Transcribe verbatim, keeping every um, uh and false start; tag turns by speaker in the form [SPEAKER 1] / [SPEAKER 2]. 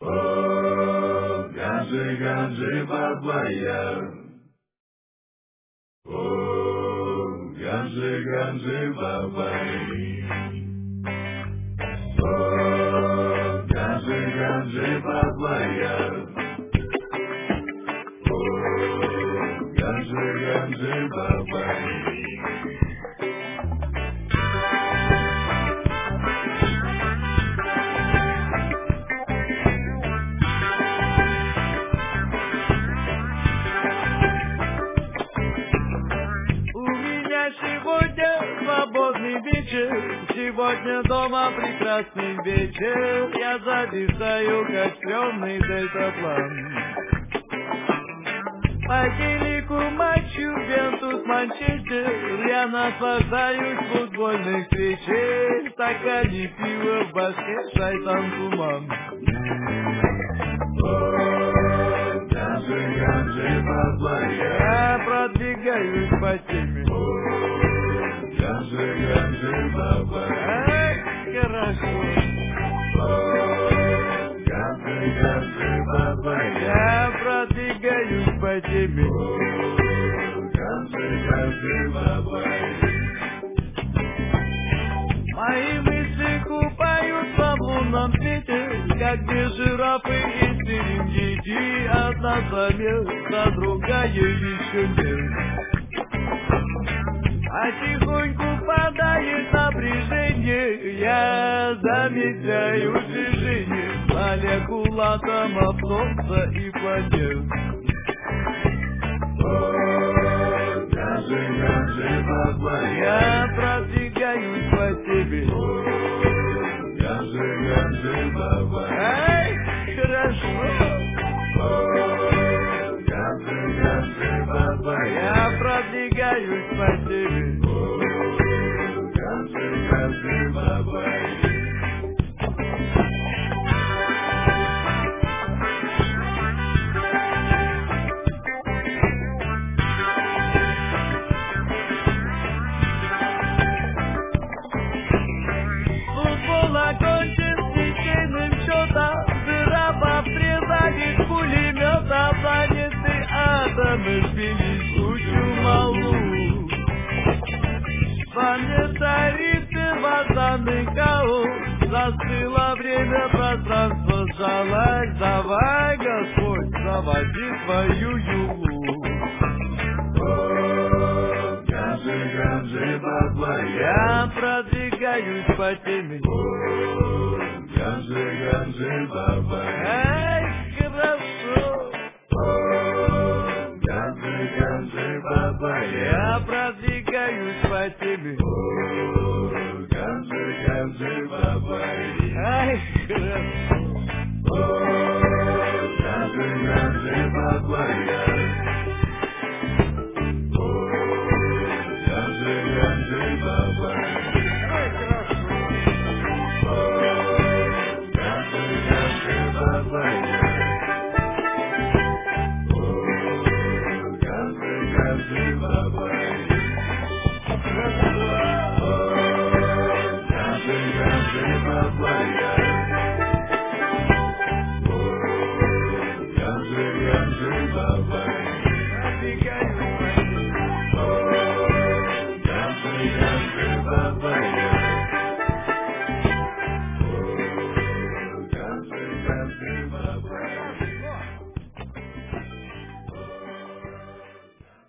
[SPEAKER 1] Oh, Ganze, Ganze, Babaya. Oh, Ganze, Ganze, Babaya. Oh, Ganze, Ganze, Babaya. Oh, Ganze, Ganze, Babaya.
[SPEAKER 2] Сегодня свободный вечер, сегодня дома прекрасный вечер. Я зависаю, как стрёмный дельтаплан. По телеку матч Ювентус Манчестер, я наслаждаюсь футбольных встречей. В стакане пива в башке шайтан туман. Я продвигаюсь по теме.
[SPEAKER 1] Ganze, Ganze, Babaya.
[SPEAKER 2] Эх, хорошо.
[SPEAKER 1] Ganze, Ganze, Babaya.
[SPEAKER 2] Я продвигаюсь по теме.
[SPEAKER 1] Ganze, Ganze, Babaya.
[SPEAKER 2] Мои мысли купаются в лунном свете, как две жирафы из Серенгети. Одна замерзла, другая еще нет. А тихоньку падает напряжение, я замедляю движение, молекулатом от солнца и планет.
[SPEAKER 1] Oh, Ganze, Ganze, Babaya.
[SPEAKER 2] Я продвигаюсь по тебе.
[SPEAKER 1] Oh, Ganze, Ganze, Babaya.
[SPEAKER 2] Ай, хорошо.
[SPEAKER 1] Oh, Ganze, Ganze, Babaya.
[SPEAKER 2] Я продвигаюсь по тебе.
[SPEAKER 1] Oh, Ganze, Ganze, Babaya.
[SPEAKER 2] Футбол окончен с ничейным счетом. Жирафа призадит пулемета. Планеты атомы сбились в кучу малу. Планетаристы возданы хаос. Застыло время, пространство сжалось. Давай, Господь, заводи свою юлу.
[SPEAKER 1] Oh, Ganze, Ganze, Babaya.
[SPEAKER 2] Я продвигаюсь по теме.
[SPEAKER 1] Oh, Ganze, Ganze, Babaya.
[SPEAKER 2] Эй, хорошо.
[SPEAKER 1] Oh, Ganze, Ganze, Babaya.
[SPEAKER 2] Я продвигаюсь